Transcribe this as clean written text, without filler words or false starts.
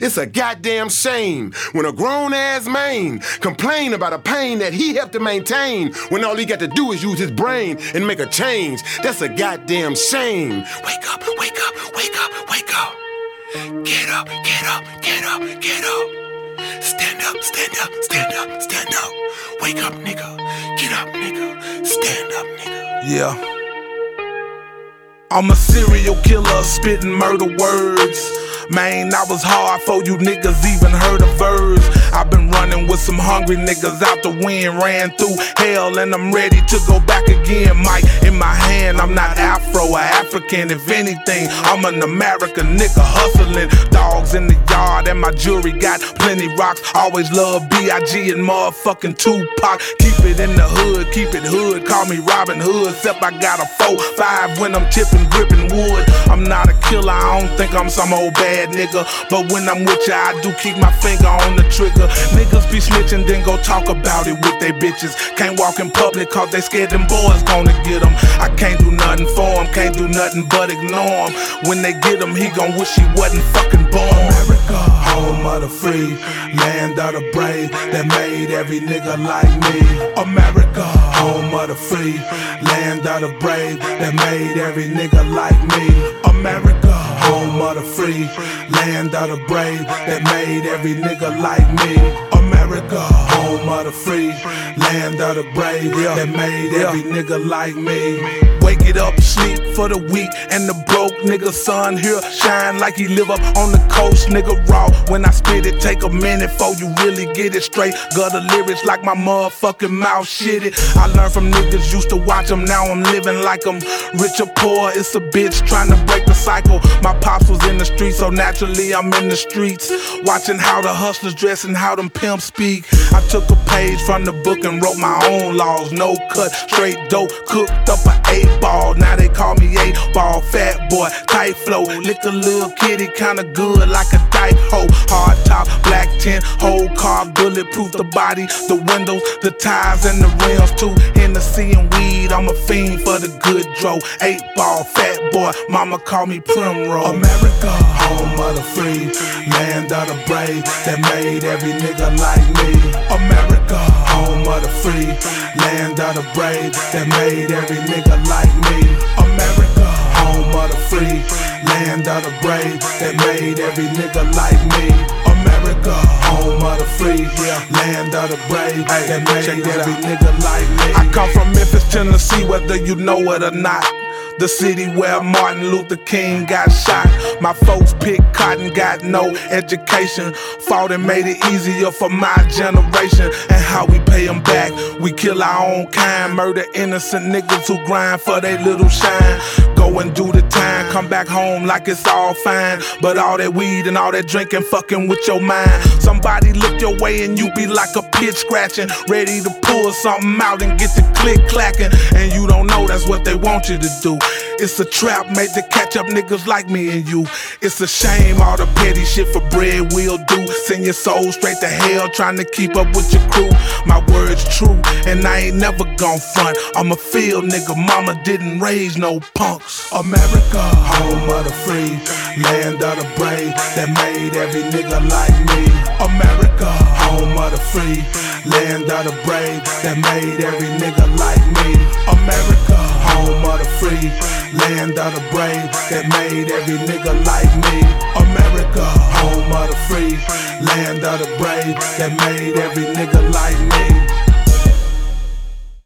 It's a goddamn shame when a grown-ass man complain about a pain that he helped to maintain when all he got to do is use his brain and make a change. That's a goddamn shame. Wake up, wake up, wake up, wake up. Get up, get up, get up, get up. Stand up, stand up, stand up, stand up. Wake up, nigga. Get up, nigga. Stand up, nigga. Yeah. I'm a serial killer, spitting murder words. Man, I was hard for you niggas even heard a verse. I've been running with some hungry niggas out the wind, ran through hell and I'm ready to go back again. Mic in my hand, I'm not Afro or African. If anything, I'm an American nigga hustling. Dogs in the yard and my jewelry got plenty rocks. Always love B.I.G. and motherfucking Tupac. Keep it in the hood, keep it hood. Call me Robin Hood, except I got a 4-5 when I'm tipping, gripping wood. I'm not a killer, I don't think I'm some old bad nigga, but when I'm with ya, I do keep my finger on the trigger. Niggas be snitching, then go talk about it with they bitches. Can't walk in public cause they scared them boys gonna get them. I can't do nothing for him, can't do nothing but ignore him. When they get him, he gon' wish he wasn't fucking born. America, home of the free, land of the brave, that made every nigga like me. America, home of the free, land of the brave, that made every nigga like me. America, home of the free, land of the brave, that made every nigga like me. America, home of the free, land of the brave, that made every nigga like me. Wake it up, sleep for the weak and the broke nigga. Sun here shine like he live up on the coast, nigga. Raw when I spit it, take a minute before you really get it straight. Gutter lyrics like my motherfucking mouth shitty. I learned from niggas, used to watch them, now I'm living like them. Rich or poor, it's a bitch trying to break the cycle. My pops was in the streets, so naturally I'm in the streets, watching how the hustlers dress and how them pimps speak. I took a page from the book and wrote my own laws. No cut, straight dope, cooked up an 8-ball. Now they call me 8-ball, fat boy, tight flow. Lick a little kitty, kinda good like a dyke hoe. Hard top, black tint, whole car, bulletproof the body, the windows, the tires and the rims too. Hennessy and weed, I'm a fiend for the good dro. 8-ball, fat boy, mama call me Primrose. America, home of the free, land of the brave, that made every nigga like me. America, home of the free, land of the brave, that made every nigga like me. America, home of the free, land of the brave, that made every nigga like me. America, home of the free, land of the brave, that made every nigga like me. I come from Memphis, Tennessee, whether you know it or not. The city where Martin Luther King got shot. My folks picked cotton, got no education. Fought and made it easier for my generation. And how we pay them back, we kill our own kind. Murder innocent niggas who grind for they little shine. Go and do the time, come back home like it's all fine. But all that weed and all that drinking fucking with your mind. Somebody look your way and you be like a pitch scratching, ready to pull something out and get the click clacking. And you don't know that's what they want you to do. It's a trap made to catch up niggas like me and you. It's a shame all the petty shit for bread we'll do. Send your soul straight to hell trying to keep up with your crew. My word's true and I ain't never gon' front. I'm a field nigga, mama didn't raise no punks. America, home of the free, land of the brave, that made every nigga like me. America, home of the free, land of the brave, that made every nigga like me. America, home of the free, land of the brave, that made every nigga like me. America, home of the free, land of the brave, that made every nigga like me.